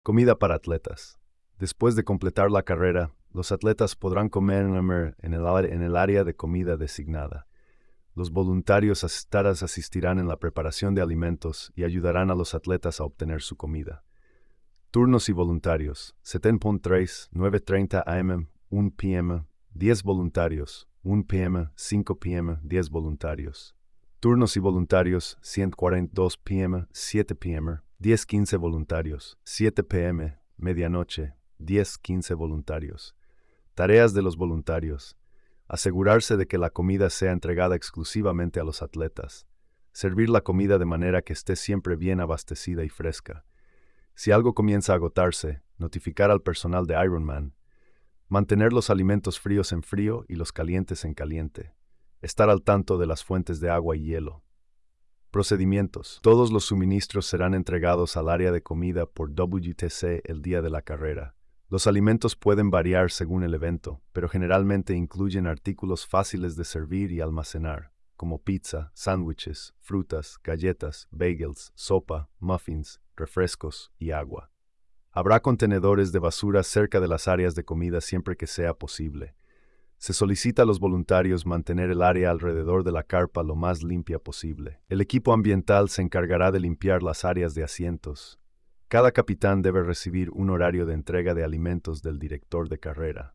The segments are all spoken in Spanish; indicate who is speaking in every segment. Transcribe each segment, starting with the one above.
Speaker 1: Comida para atletas. Después de completar la carrera, los atletas podrán comer en el área de comida designada. Los voluntarios asistirán en la preparación de alimentos y ayudarán a los atletas a obtener su comida. Turnos y voluntarios. 7.3, 9:30 am, 1 p.m., 10 voluntarios, 1 p.m., 5 p.m., 10 voluntarios. Turnos y voluntarios. 142 p.m., 7 p.m., 10:15 voluntarios, 7 p.m., medianoche, 10:15 voluntarios. Tareas de los voluntarios. Asegurarse de que la comida sea entregada exclusivamente a los atletas. Servir la comida de manera que esté siempre bien abastecida y fresca. Si algo comienza a agotarse, notificar al personal de Ironman. Mantener los alimentos fríos en frío y los calientes en caliente. Estar al tanto de las fuentes de agua y hielo. Procedimientos. Todos los suministros serán entregados al área de comida por WTC el día de la carrera. Los alimentos pueden variar según el evento, pero generalmente incluyen artículos fáciles de servir y almacenar, como pizza, sándwiches, frutas, galletas, bagels, sopa, muffins, refrescos y agua. Habrá contenedores de basura cerca de las áreas de comida siempre que sea posible. Se solicita a los voluntarios mantener el área alrededor de la carpa lo más limpia posible. El equipo ambiental se encargará de limpiar las áreas de asientos. Cada capitán debe recibir un horario de entrega de alimentos del director de carrera.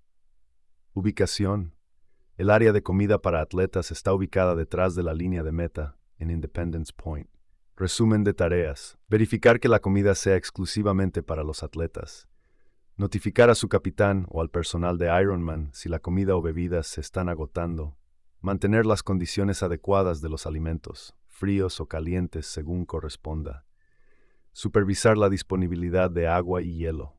Speaker 1: Ubicación. El área de comida para atletas está ubicada detrás de la línea de meta, en Independence Point. Resumen de tareas. Verificar que la comida sea exclusivamente para los atletas. Notificar a su capitán o al personal de Ironman si la comida o bebidas se están agotando. Mantener las condiciones adecuadas de los alimentos, fríos o calientes según corresponda. Supervisar la disponibilidad de agua y hielo.